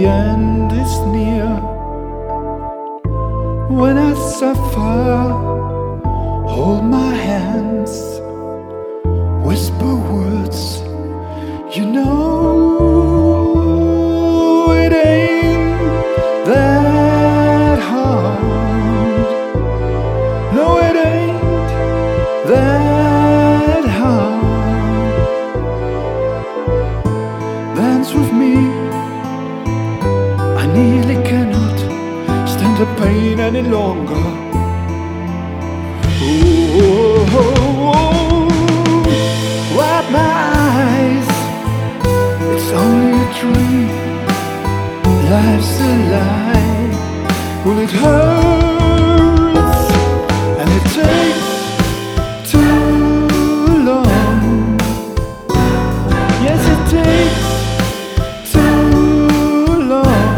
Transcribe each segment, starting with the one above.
the end is near. When I suffer, hold my hands, whisper words, you know it ain't that hard. No, it ain't that hard. Dance with me, I nearly cannot stand the pain any longer. Oh, wipe my eyes, it's only a dream. Life's a lie, well it hurts and it takes too long. Yes, it takes too long.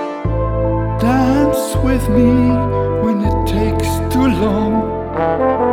Dance with me when it takes too long.